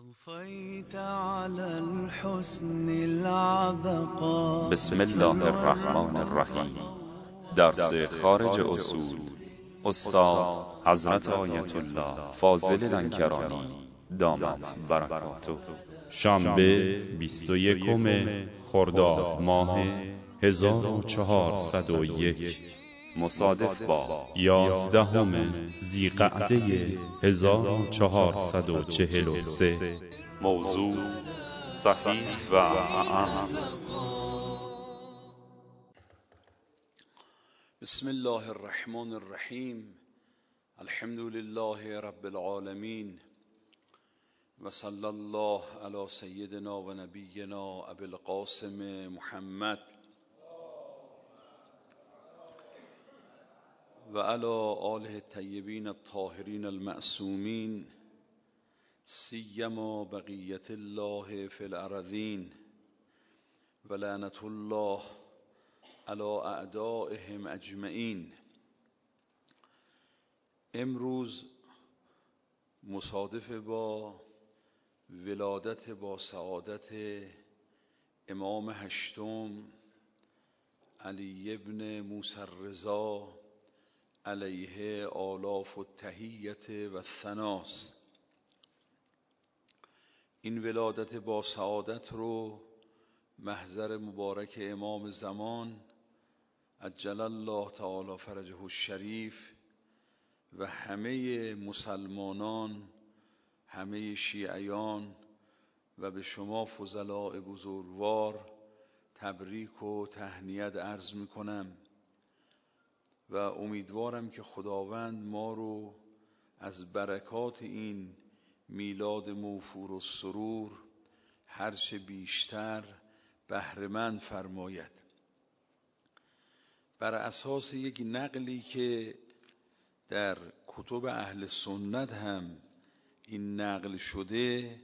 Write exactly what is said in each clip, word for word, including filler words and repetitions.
طفيت على الحسن العبقى. بسم الله الرحمن الرحیم. درس خارج اصول استاد حضرت آیت الله فاضل لنکرانی دامت برکاته. شنبه بیست و یکم خرداد ماه هزار و چهارصد و یک مصادف با یازدهم ذیقعده هزار و چهارصد و چهل و سه. موضوع صحیح و اعم. بسم الله الرحمن الرحیم. الحمد لله رب العالمین و صلی الله علی سیدنا و نبینا ابی القاسم محمد و علی آله الطیبین الطاهرین المعصومین سیما بقیت الله فی الارضین و لعنت الله علی اعدائهم اجمعین. امروز مصادف با ولادت با سعادت امام هشتم علی ابن موسی الرضا علیه آلاف التحیت و الثناست. این ولادت با سعادت رو محضر مبارک امام زمان عجل الله تعالی فرجه الشریف و همه مسلمانان، همه شیعیان و به شما فضلاء بزرگوار تبریک و تهنیت عرض می کنم و امیدوارم که خداوند ما رو از برکات این میلاد موفور و سرور هرچه بیشتر بهره‌مند فرماید. بر اساس یک نقلی که در کتب اهل سنت هم این نقل شده،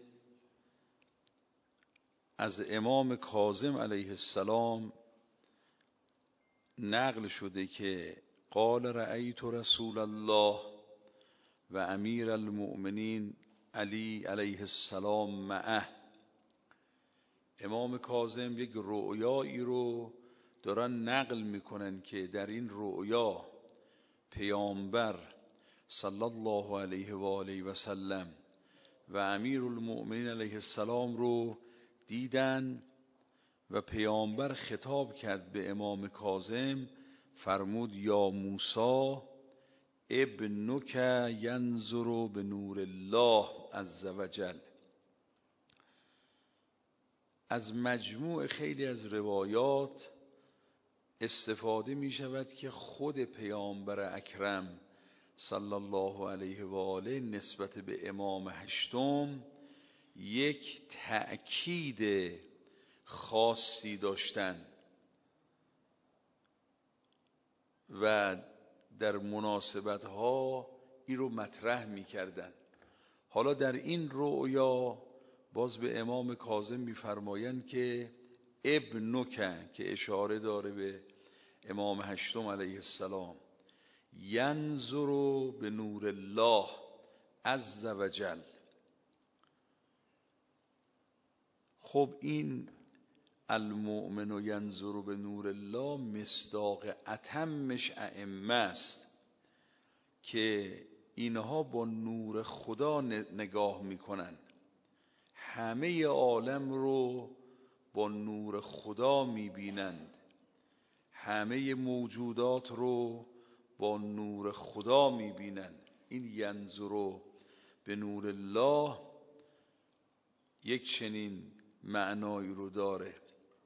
از امام کاظم علیه السلام نقل شده که قال رأیت رسول الله و امیر المؤمنین علی علیه السلام معه. امام کاظم یک رؤیایی رو دارن نقل میکنن که در این رؤیا پیامبر صلی الله علیه و آله و سلم و امیر المؤمنین علیه السلام رو دیدن و پیامبر خطاب کرد به امام کاظم، فرمود یا موسی ابنک ینظر به نور الله عز وجل. از مجموع خیلی از روایات استفاده می شود که خود پیامبر اکرم صلی الله علیه و آله نسبت به امام هشتم یک تأکید خاصی داشتن و در مناسبت ها این رو مطرح می کردن. حالا در این رؤیا باز به امام کاظم می فرمایند که ابنک، که اشاره داره به امام هشتم علیه السلام، ینظر به نور الله عز وجل. خب این المؤمن ینظر به نور الله مصداق اتمش ائمه است که اینها با نور خدا نگاه میکنن، همه عالم رو با نور خدا میبینند، همه موجودات رو با نور خدا میبینند. این ینظر به نور الله یک چنین معنایی رو داره.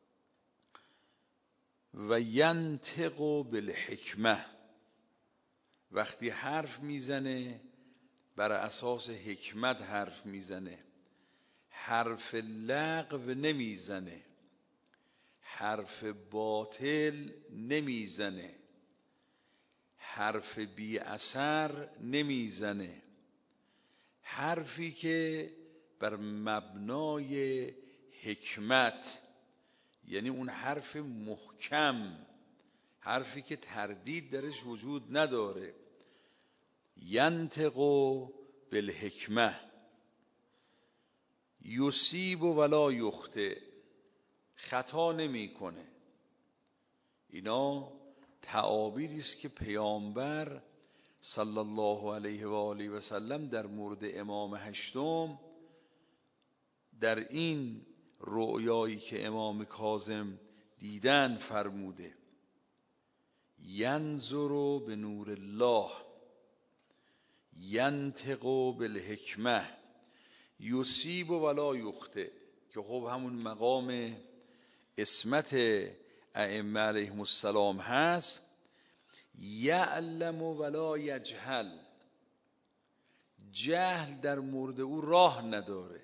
و ینطق بالحکمه، وقتی حرف میزنه بر اساس حکمت حرف میزنه، حرف لغو نمیزنه، حرف باطل نمیزنه، حرف بی اثر نمیزنه، حرفی که بر مبنای حکمت، یعنی اون حرف محکم، حرفی که تردید درش وجود نداره. ینطق بالحکمه. یصیب ولا یخطئ، خطا نمیکنه. اینا تعابیری است که پیامبر صلی الله علیه و آله و سلم در مورد امام هشتم در این رؤیایی که امام کاظم دیدن فرموده: ینظر به نور الله، ینطق بالحکمه، یصیب ولا یخطئ، که خب همون مقام عصمت ائمه علیهم السلام هست. یعلم ولا یجهل، جهل در مورد او راه نداره.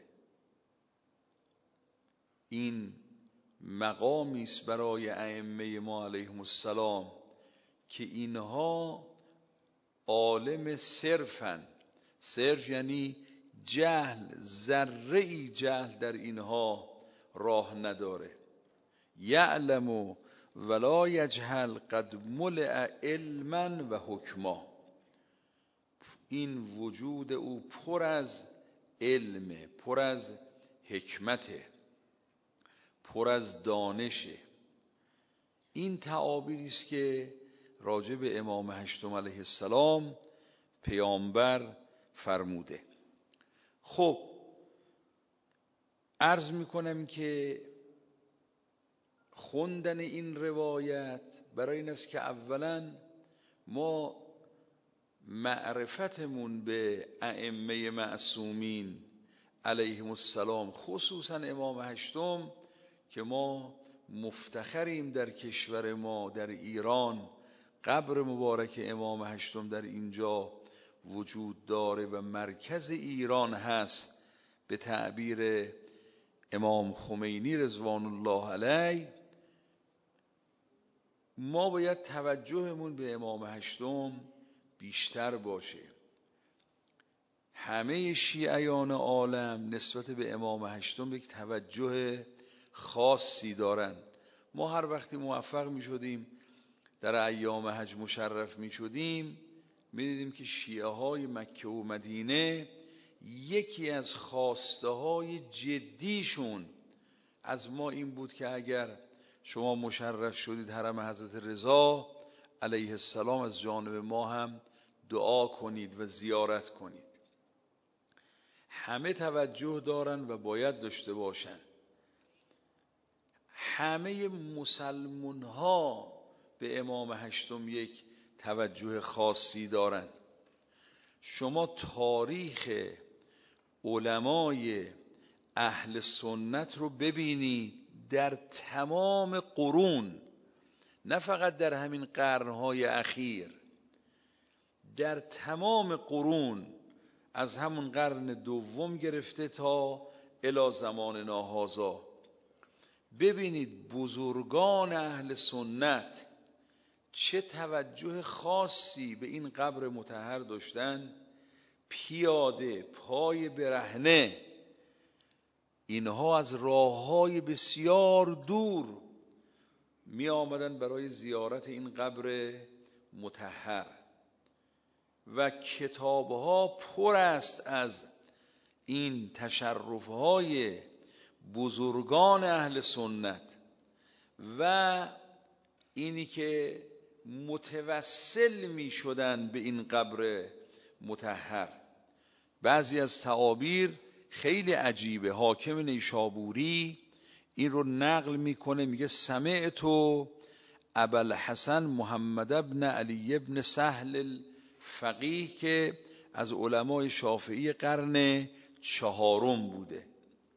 این مقامی است برای ائمه ما علیهم السلام که اینها عالم صرفن. صرف یعنی جهل، ذره‌ای جهل در اینها راه نداره. یعلم ولا یجهل قد ملئ علما و حکما، این وجود او پر از علم، پر از حکمت، پر از دانشه. این تعابیری است که راجع به امام هشتم علیه السلام پیامبر فرموده. خب عرض میکنم که خوندن این روایت برای این است که اولا ما معرفتمون به ائمه معصومین علیهم السلام، خصوصا امام هشتم که ما مفتخریم در کشور ما، در ایران قبر مبارک امام هشتم در اینجا وجود داره و مرکز ایران هست به تعبیر امام خمینی رضوان الله علیه. ما باید توجهمون به امام هشتم بیشتر باشه. همه شیعیان عالم نسبت به امام هشتم یک توجه خاصی دارن. ما هر وقتی موفق می شدیم در ایام حج مشرف می شدیم، می دیدیم که شیعه های مکه و مدینه یکی از خواسته های جدیشون از ما این بود که اگر شما مشرف شدید حرم حضرت رضا علیه السلام، از جانب ما هم دعا کنید و زیارت کنید. همه توجه دارن و باید داشته باشن. همه مسلمان ها به امام هشتم یک توجه خاصی دارن. شما تاریخ علمای اهل سنت رو ببینید در تمام قرون، نه فقط در همین قرنهای اخیر، در تمام قرون، از همون قرن دوم گرفته تا الی زماننا هذا، ببینید بزرگان اهل سنت چه توجه خاصی به این قبر مطهر داشتن. پیاده، پای برهنه، اینها از راههای بسیار دور می آمدن برای زیارت این قبر مطهر و کتابها پر است از این تشرفهای بزرگان اهل سنت و اینی که متوسل می شدن به این قبر مطهر. بعضی از تعابیر خیلی عجیبه. حاکم نیشابوری این رو نقل میکنه، میگه سمعت ابوالحسن محمد ابن علی ابن سهل الفقیه که از علمای شافعی قرن چهارم بوده.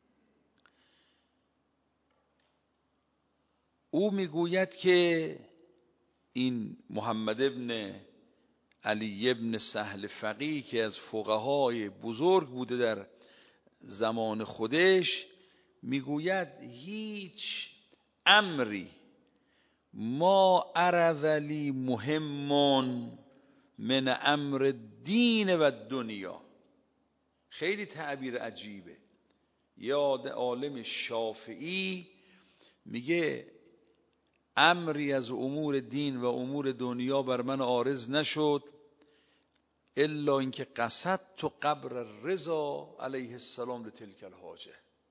او میگوید که این محمد ابن علی ابن سهل فقیه که از فقهای بزرگ بوده در زمان خودش، میگوید هیچ امری ما عرض لی مهم من امر دین و دنیا. خیلی تعبیر عجیبه. یاد عالم شافعی میگه امری از امور دین و امور دنیا بر من عارض نشد الا اینکه قصدت تو قبر رضا علیه السلام لتلک الحاجه.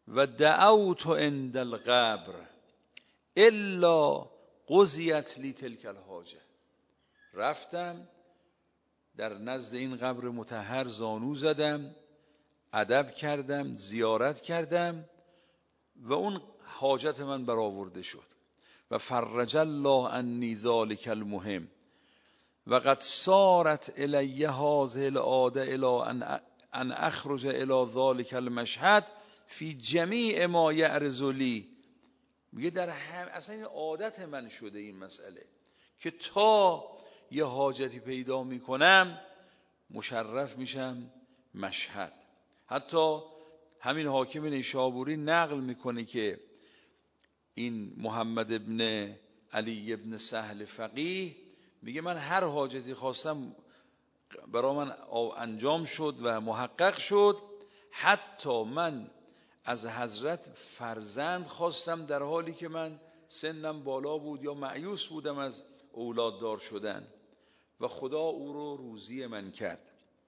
و دعوت عند القبر الا قضیت لی تلک الحاجه. رفتم در نزد این قبر مطهر زانو زدم، ادب کردم، زیارت کردم و اون حاجت من برآورده شد. و فرج الله عنی ذلک المهم و قد سارت الی هذه العاده الی ان ان اخرج الی ذلک المشهد فی جمیع ما یعرض لی. میگه در هم اصلا این عادت من شده این مسئله که تا یه حاجتی پیدا میکنم مشرف میشم مشهد. حتی همین حاکم نیشابوری نقل میکنه که این محمد ابن علی ابن سهل فقیه میگه من هر حاجتی خواستم برای من انجام شد و محقق شد. حتی من از حضرت فرزند خواستم در حالی که من سنم بالا بود یا مایوس بودم از اولاد دار شدن و خدا او رو روزی من کرد.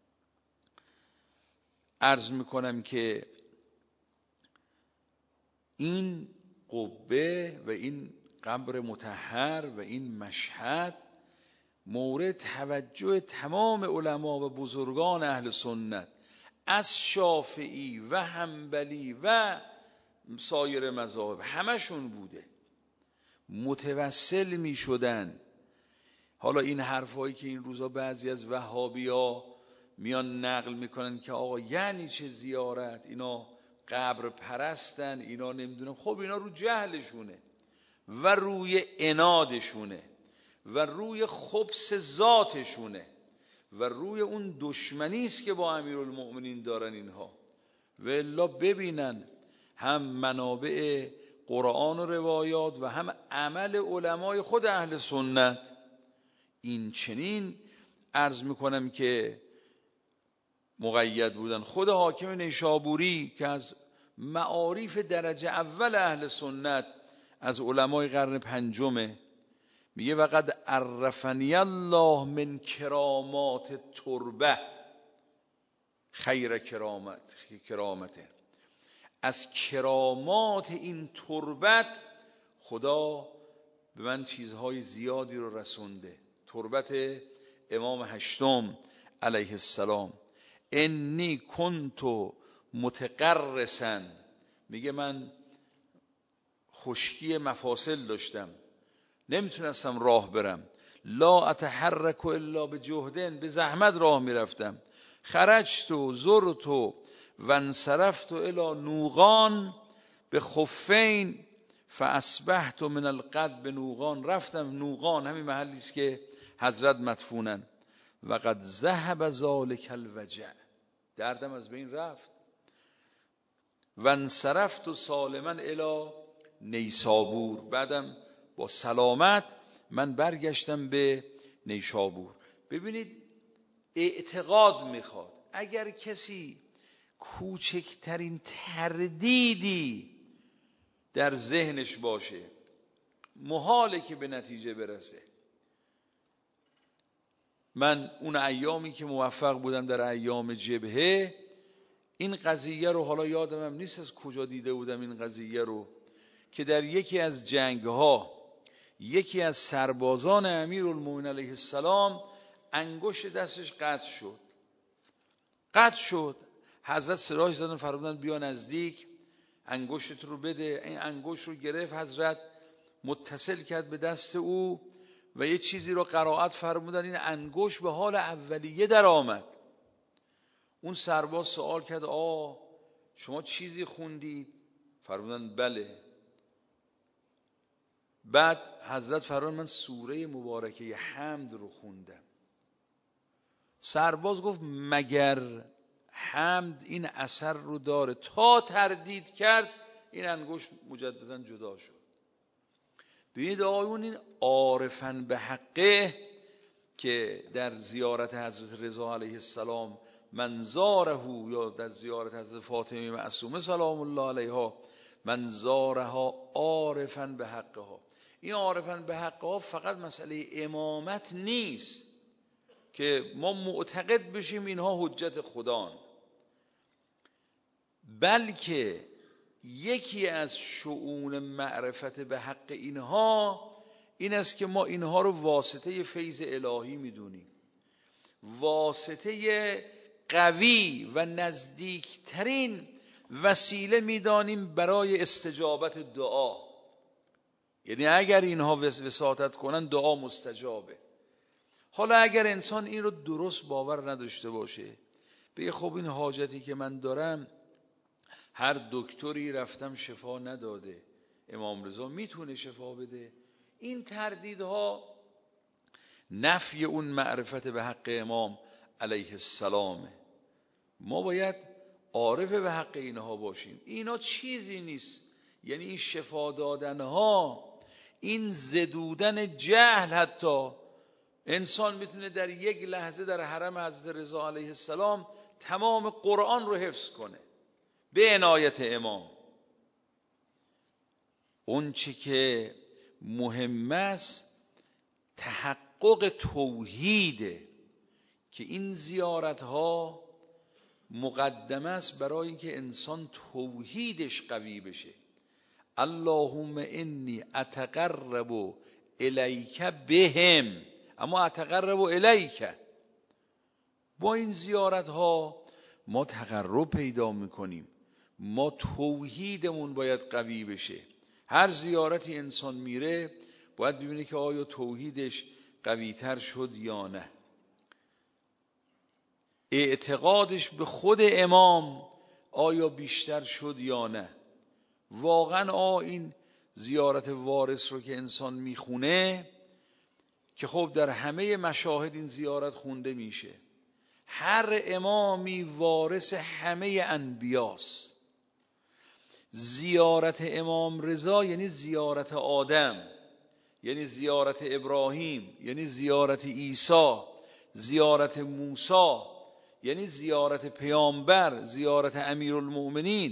عرض میکنم که این قبه و این قبر مطهر و این مشهد مورد توجه تمام علما و بزرگان اهل سنت از شافعی و حنبلی و سایر مذاهب همشون بوده. متوسل می شدن. حالا این حرفایی که این روزا بعضی از وهابیا میان نقل میکنن که آقا یعنی چه زیارت، اینا قبر پرستن، اینا نمیدونم، خب اینا رو جهلشونه و روی عنادشونه و روی خبث ذاتشونه و روی اون دشمنی است که با امیرالمؤمنین دارن اینها. و الا ببینن هم منابع قرآن و روایات و هم عمل علمای خود اهل سنت. این چنین عرض میکنم که مقید بودن. خود حاکم نیشابوری که از معارف درجه اول اهل سنت از علمای قرن پنجمه میگه وقد عرفنی الله من کرامات تربه خیر کرامت کرامته. از کرامات این تربت خدا به من چیزهای زیادی رو رسونده. تربت امام هشتم علیه السلام. انی کنت متقرسا، میگه من خشکی مفاصل داشتم، نمیتونستم راه برم. لا اتحرک الا بجهدن، به زحمت راه میرفتم. خرجت و زرت و انصرفت الی نوغان به خفین فاصبحت من الغد به نوغان. رفتم نوغان، همین محلی است که حضرت مدفونن. و قد ذهب ذلک الوجع، دردم از بین رفت. و انصرفت سالما الی نیسابور، بعدم با سلامت من برگشتم به نیشابور. ببینید اعتقاد میخواد. اگر کسی کوچکترین تردیدی در ذهنش باشه محاله که به نتیجه برسه. من اون ایامی که موفق بودم در ایام جبهه این قضیه رو، حالا یادم هم نیست از کجا دیده بودم این قضیه رو، که در یکی از جنگ‌ها یکی از سربازان امیرالمومنین علیه السلام انگشت دستش قطع شد. قطع شد. حضرت صداش زدن، فرمودن بیا نزدیک، انگشت رو بده. این انگشت رو گرفت حضرت، متصل کرد به دست او و یه چیزی رو قرائت فرمودن. این انگشت به حال اولیه در آمد. اون سرباز سوال کرد آ شما چیزی خوندید؟ فرمودن بله. بعد حضرت فرمودن من سوره مبارکه حمد رو خوندم. سرباز گفت مگر حمد این اثر رو داره؟ تا تردید کرد این انگشت مجددا جدا شد. ببینید آقایون، این عارفن به حقه که در زیارت حضرت رضا علیه السلام من زاره، یا در زیارت حضرت فاطمه معصومه سلام الله علیها من زارها عارفن به حقها. این عارفن به حقها فقط مسئله امامت نیست که ما معتقد بشیم اینها حجت خدان، بلکه یکی از شؤون معرفت به حق اینها این است که ما اینها رو واسطه فیض الهی میدونیم، واسطه قوی و نزدیکترین وسیله میدانیم برای استجابت دعا. یعنی اگر اینها وساطت کنن دعا مستجابه. حالا اگر انسان این رو درست باور نداشته باشه، بگه خب این حاجتی که من دارم هر دکتری رفتم شفا نداده، امام رضا میتونه شفا بده، این تردیدها نفی اون معرفت به حق امام علیه السلامه. ما باید عارف به حق اینها باشیم. اینا چیزی نیست، یعنی این شفا دادنها، این زدودن جهل، حتی انسان میتونه در یک لحظه در حرم حضرت رضا علیه السلام تمام قرآن رو حفظ کنه به عنایت امام. اون چی که مهم است تحقق توحیده که این زیارت ها مقدمه است برای اینکه انسان توحیدش قوی بشه. اللهم انی اتقرب الیک بهم، اما اتقرب الیک، با این زیارت ها ما تقرب پیدا میکنیم، ما توحیدمون باید قوی بشه. هر زیارتی انسان میره باید ببینه که آیا توحیدش قوی تر شد یا نه، اعتقادش به خود امام آیا بیشتر شد یا نه. واقعا آ این زیارت وارث رو که انسان میخونه، که خب در همه مشاهد این زیارت خونده میشه، هر امامی وارث همه انبیاست. زیارت امام رضا یعنی زیارت آدم، یعنی زیارت ابراهیم، یعنی زیارت عیسی، زیارت موسی، یعنی زیارت پیامبر، زیارت امیرالمؤمنین.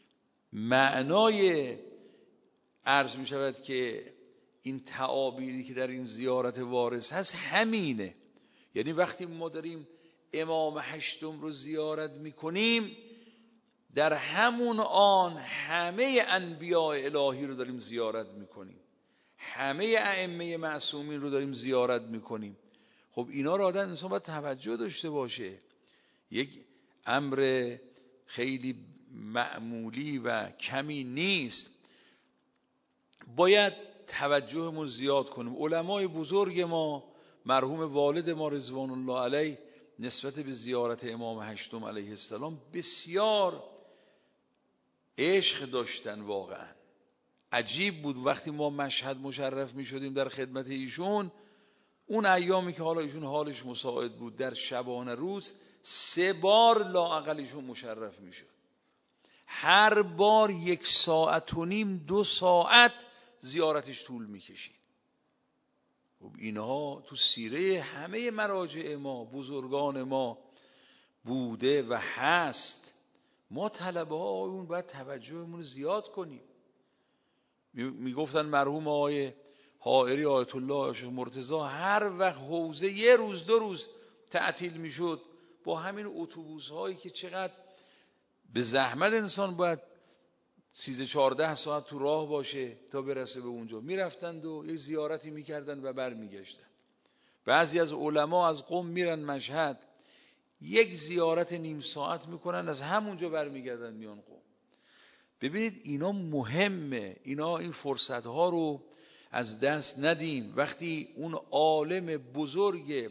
معنای عرض می شود که این تعابیری که در این زیارت وارث هست همینه. یعنی وقتی ما داریم امام هشتم رو زیارت می کنیم، در همون آن همه انبیاء الهی رو داریم زیارت می کنیم، همه ائمه معصومین رو داریم زیارت می کنیم. خب اینا رو آدم انسان باید توجه داشته باشه. یک امر خیلی معمولی و کمی نیست، باید توجهمون زیاد کنیم. علمای بزرگ ما، مرحوم والد ما رضوان الله علیه، نسبت به زیارت امام هشتم علیه السلام بسیار عشق داشتن. واقعا عجیب بود وقتی ما مشهد مشرف می شدیم در خدمت ایشون، اون ایامی که حالا ایشون حالش مساعد بود، در شبانه روز سه بار لااقل ایشون مشرف می شد، هر بار یک ساعت و نیم دو ساعت زیارتش طول می کشید. خب اینها تو سیره همه مراجع ما، بزرگان ما بوده و هست. ما طلبه ها اون باید توجهمون زیاد کنیم. می گفتن مرحوم آقای حائری آیت الله شیخ مرتضی هر وقت حوزه یه روز دو روز تعطیل می شد، با همین اتوبوس هایی که چقدر به زحمت انسان باید سیزده چهارده ساعت تو راه باشه تا برسه به اونجا، میرفتند و یک زیارتی میکردن و بر میگشتن. بعضی از علما از قم میرن مشهد، یک زیارت نیم ساعت میکنن، از همونجا بر میگردن میان قم. ببینید اینا مهمه، اینا این فرصت ها رو از دست ندیم. وقتی اون عالم بزرگ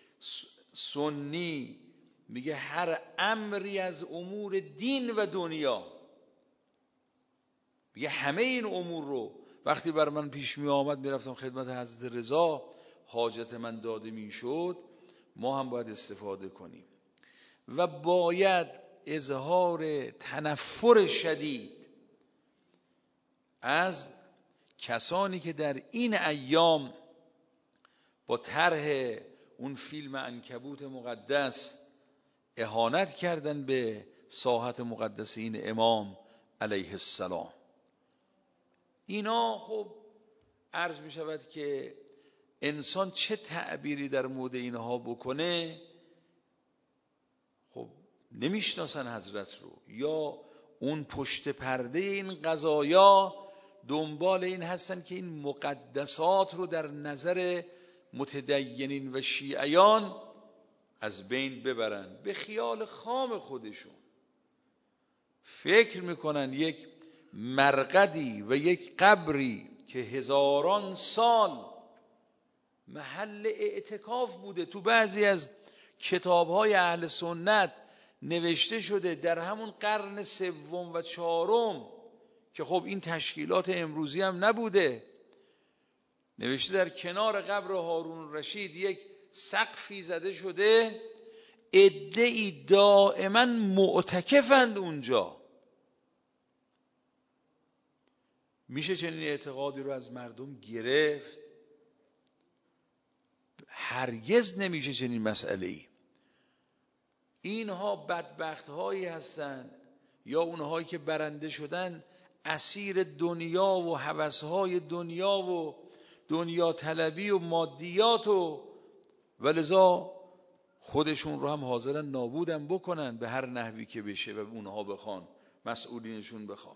سنی میگه هر امری از امور دین و دنیا، میگه همه این امور رو وقتی بر من پیش می آمد میرفتم خدمت حضرت رضا، حاجت من داده میشد، ما هم باید استفاده کنیم. و باید اظهار تنفر شدید از کسانی که در این ایام با طرح اون فیلم عنکبوت مقدس اهانت کردن به ساحت مقدس این امام علیه السلام. اینا خب عرض می شود که انسان چه تعبیری در مورد اینها بکنه، خب نمیشناسن حضرت رو، یا اون پشت پرده این قضایا دنبال این هستن که این مقدسات رو در نظر متدینین و شیعیان از بین ببرن. به خیال خام خودشون فکر میکنن یک مرقدی و یک قبری که هزاران سال محل اعتکاف بوده، تو بعضی از کتاب‌های اهل سنت نوشته شده در همون قرن سوم و چهارم که خب این تشکیلات امروزی هم نبوده، نوشته در کنار قبر هارون رشید یک سقفی زده شده، عده‌ای دائما معتکفند اونجا. میشه چنین اعتقادی رو از مردم گرفت؟ هرگز نمیشه چنین مسئله‌ای. اینها بدبخت هایی هستن یا اونهایی که برنده شدن اسیر دنیا و هوس‌های دنیا و دنیا طلبی و مادیات و ولذا خودشون رو هم حاضرن نابودن بکنن به هر نحوی که بشه و اونها بخوان، مسئولینشون بخوان.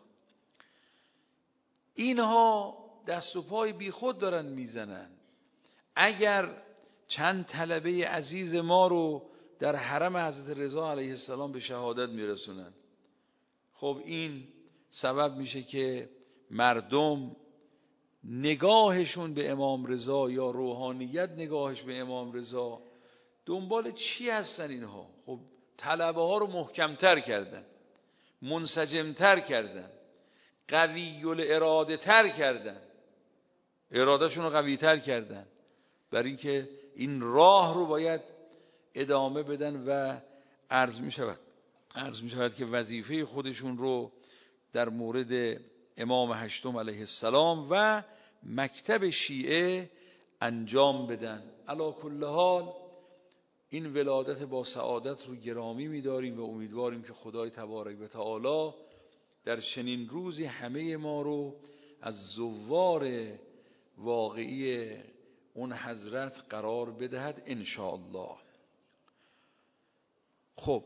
اینها دست و پای بی خود دارن میزنن. اگر چند طلبه عزیز ما رو در حرم حضرت رضا علیه السلام به شهادت میرسونن، خب این سبب میشه که مردم نگاهشون به امام رضا یا روحانیت نگاهش به امام رضا دنبال چی هستن؟ اینها خب طلبه ها رو محکمتر کردن، منسجمتر کردن، قوی الاراده تر کردن، ارادهشون رو قوی تر کردن، برای اینکه این راه رو باید ادامه بدن و عرض می شود عرض می شود که وظیفه خودشون رو در مورد امام هشتم علیه السلام و مکتب شیعه انجام بدن. علی کل حال این ولادت با سعادت رو گرامی می داریم و امیدواریم که خدای تبارک و تعالی در چنین روزی همه ما رو از زوار واقعی اون حضرت قرار بدهد ان شاء الله. خب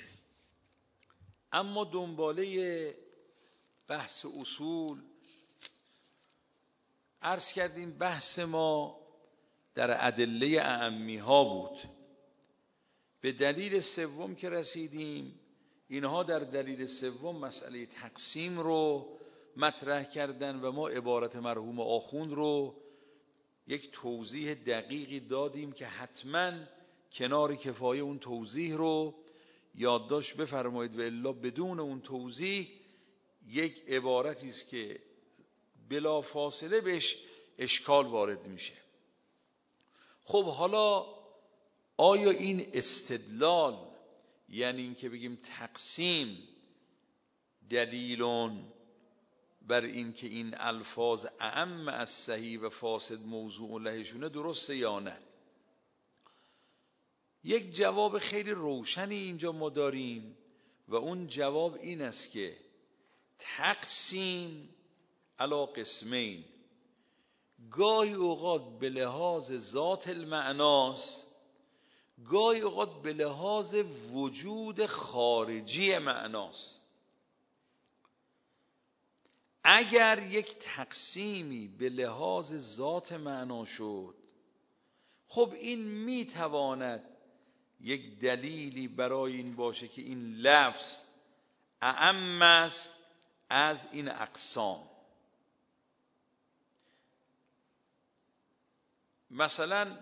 اما دنباله بحث اصول عرض کردیم، بحث ما در ادله اعمی ها بود. به دلیل سوم که رسیدیم، اینها در دلیل سوم مسئله تقسیم رو مطرح کردن و ما عبارت مرحوم آخوند رو یک توضیح دقیقی دادیم که حتما کنار کفایه اون توضیح رو یادداشت بفرمایید و الا بدون اون توضیح یک عبارتی است که بلا فاصله بهش اشکال وارد میشه. خب حالا آیا این استدلال، یعنی این که بگیم تقسیم دلیلون بر این که این الفاظ اعم از صحیح و فاسد موضوع لهشونه، درسته یا نه؟ یک جواب خیلی روشنی اینجا ما داریم و اون جواب این است که تقسیم علی قسمین، گاهی اوقات به لحاظ ذات المعناست، گاهی اوقات به لحاظ وجود خارجی معناست. اگر یک تقسیمی به لحاظ ذات معنا شد، خب این میتواند یک دلیلی برای این باشه که این لفظ اعم است از این اقسام. مثلا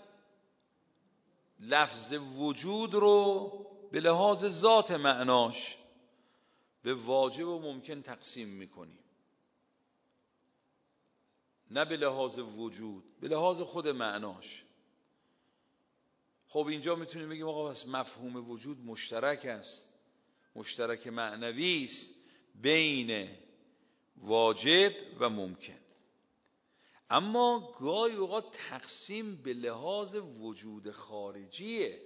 لفظ وجود رو به لحاظ ذات معناش به واجب و ممکن تقسیم میکنیم، نه به لحاظ وجود، به لحاظ خود معناش. خب اینجا میتونیم بگیم آقا بس مفهوم وجود مشترک است، مشترک معنوی است بین واجب و ممکن. اما گاهی اوقات تقسیم به لحاظ وجود خارجیه.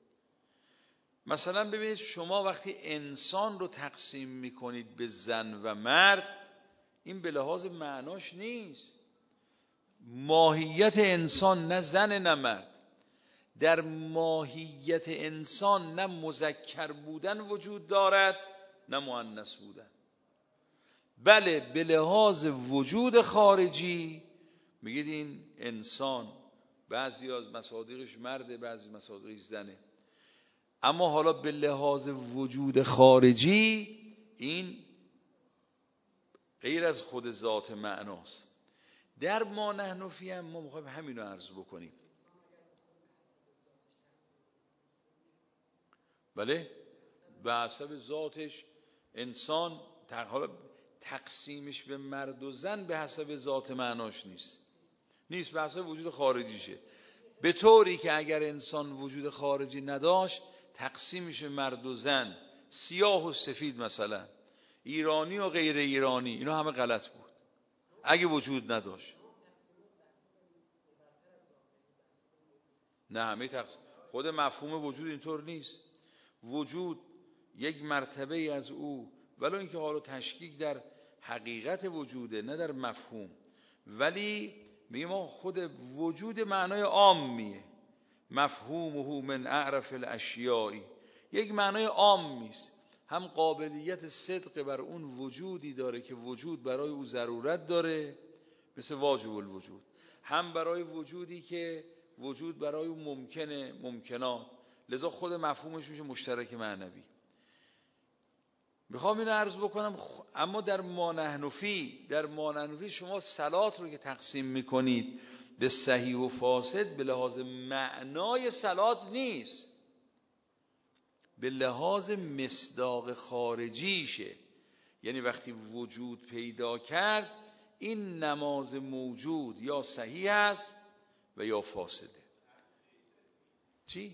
مثلا ببینید شما وقتی انسان رو تقسیم میکنید به زن و مرد، این به لحاظ معناش نیست. ماهیت انسان نه زن نه مرد، در ماهیت انسان نه مذکر بودن وجود دارد نه مؤنث بودن. بله به لحاظ وجود خارجی میگید این انسان بعضی از مصادیقش مرده بعضی مصادیقش زنه، اما حالا به لحاظ وجود خارجی این غیر از خود ذات معناست. در ما نحن فی هم ما میخوایم همین رو عرض بکنیم. بله به حسب ذاتش انسان، حالا تقسیمش به مرد و زن به حسب ذات معناش نیست نیست به حسب وجود خارجیشه. به طوری که اگر انسان وجود خارجی نداشت تقسیمش به مرد و زن، سیاه و سفید مثلا، ایرانی و غیر ایرانی، اینا همه غلط بود اگه وجود نداشت. نه همه تقسیم، خود مفهوم وجود اینطور نیست. وجود یک مرتبه از او، ولو اینکه حالا تشکیک در حقیقت وجوده نه در مفهوم، ولی میگه ما خود وجود معنای عامیه، مفهومه من اعرف الاشیاء، یک معنای عامیست، هم قابلیت صدق بر اون وجودی داره که وجود برای او ضرورت داره مثل واجب الوجود، هم برای وجودی که وجود برای او ممکنه ممکنات، لذا خود مفهومش میشه مشترک معنوی. میخوام اینو عرض بکنم. اما در ما نحن فی، در ما نحن فی شما صلات رو که تقسیم میکنید به صحیح و فاسد به لحاظ معنای صلات نیست، به لحاظ مصداق خارجیشه. یعنی وقتی وجود پیدا کرد این نماز موجود یا صحیح است و یا فاسده. چی؟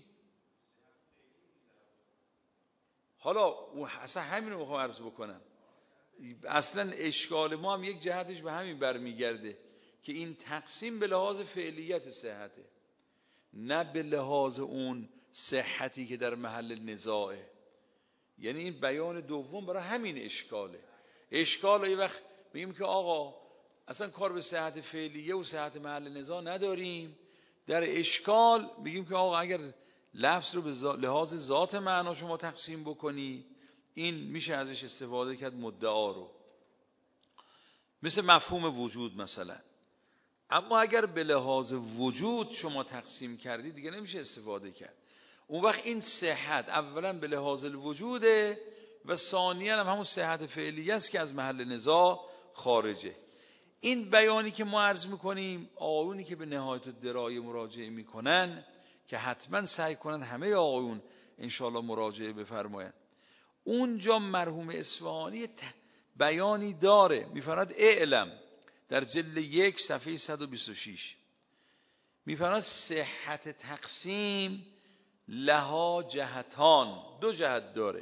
حالا اصلا همین رو میخوام عرض بکنم. اصلا اشکال ما هم یک جهتش به همین برمیگرده که این تقسیم به لحاظ فعلیت صحته، نه به لحاظ اون صحتی که در محل نزاعه. یعنی این بیان دوم برای همین اشکاله. اشکال یه وقت میگیم که آقا اصلا کار به صحت فعلیه و صحت محل نزاع نداریم، در اشکال میگیم که آقا اگر لفظ رو به لحاظ ذات معنا شما تقسیم بکنی این میشه ازش استفاده کرد مدعا رو، مثل مفهوم وجود مثلا. اما اگر به لحاظ وجود شما تقسیم کردی دیگه نمیشه استفاده کرد. اون وقت این صحت اولا به لحاظ الوجوده و ثانیاً هم همون صحت فعلیه است که از محل نزاع خارجه. این بیانی که ما عرض میکنیم آقایونی که به نهایت الدرایه مراجعه میکنن که حتما سعی کنن همه آقایون انشاءالله مراجعه بفرماین، اونجا مرحوم اصفهانی بیانی داره میفرماید اعلم در جلد یک صفحه صد و بیست و شش میفرماید صحت تقسیم لها جهتان، دو جهت داره.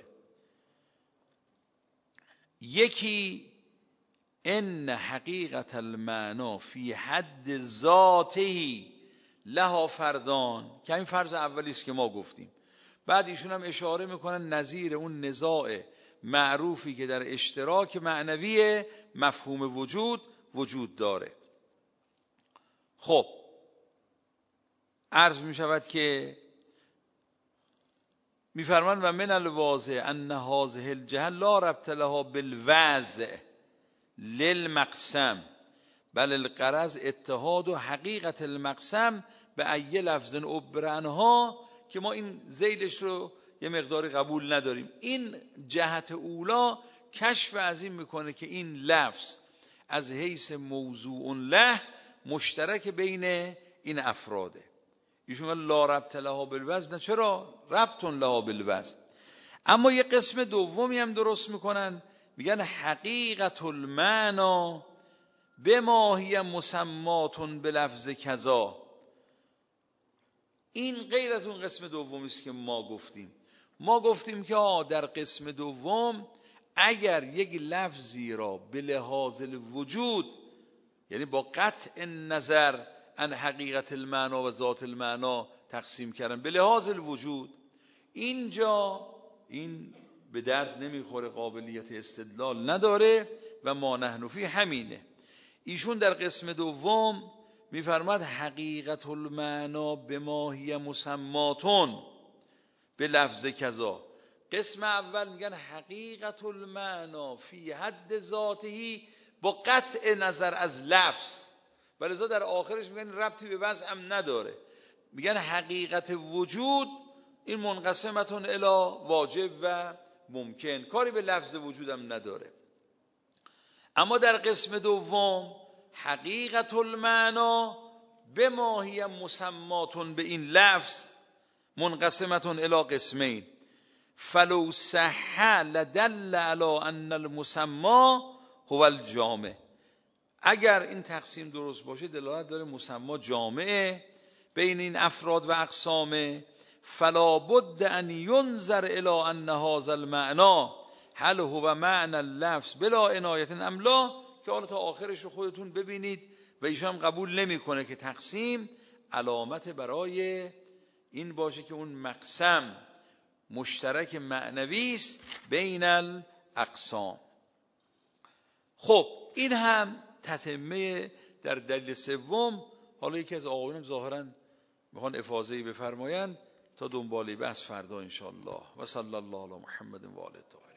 یکی ان حقیقت المعنا فی حد ذاته لها فردان، که این فرض اولی است که ما گفتیم. بعد ایشون هم اشاره میکنن نظیر اون نزاع معروفی که در اشتراک معنوی مفهوم وجود وجود داره. خب عرض میشود که میفرمان و من الواضح ان هذه الجهه لا ربط لها بالوضع للمقسم بل الغرض اتحاد و حقیقت المقسم به ای لفظ عبر عنها، که ما این ذیلش رو یه مقداری قبول نداریم. این جهت اولا کشف از این میکنه که این لفظ از حیث موضوع له مشترک بین این افراده. ایشون لا ربط لها بالوزن، چرا؟ ربط لها بالوزن. اما یه قسم دومی هم درست میکنن، میگن حقیقت المعنا بما هی مسمات بلفظ کذا. این غیر از اون قسم دومی است که ما گفتیم. ما گفتیم که در قسم دوم اگر یک لفظی را به لحاظ الوجود، یعنی با قطع نظر عن حقیقت المعنا و ذات المعنا تقسیم کردن به لحاظ الوجود، اینجا این به درد نمیخوره، قابلیت استدلال نداره و ما نحن فی همینه. ایشون در قسم دوم میفرماد حقیقت المعنا به ما هی مسماتون به لفظ کذا، قسم اول میگن حقیقت المعنا فی حد ذاتهی با قطع نظر از لفظ، ولذا در آخرش میگن ربطی به وضع هم نداره، میگن حقیقت وجود این منقسمتون الی واجب و ممکن، کاری به لفظ وجود هم نداره. اما در قسم دوم حقیقت المعنا به ماهی مسماتون به این لفظ منقسمتون الی قسمین، فلو صح لدل علی ان المسما هو الجامع. اگر این تقسیم درست باشه دلالت داره مسما جامعه بین این افراد و اقسامه. فلا بد ان ينظر الى ان هذا المعنى هل هو معنى اللفظ بلا عنایت ام لا، که حالا تا آخرش رو خودتون ببینید. و ایشان هم قبول نمیکنه که تقسیم علامت برای این باشه که اون مقسم مشترک معنوی است بین الاقسام. خب این هم تتمه در دلیل سوم. حالا یکی از آقایون ظاهراً میخوان افاضه‌ای بفرمایند تا دنباله بحث فردا ان شاء الله. و صلی الله علی محمد و آله.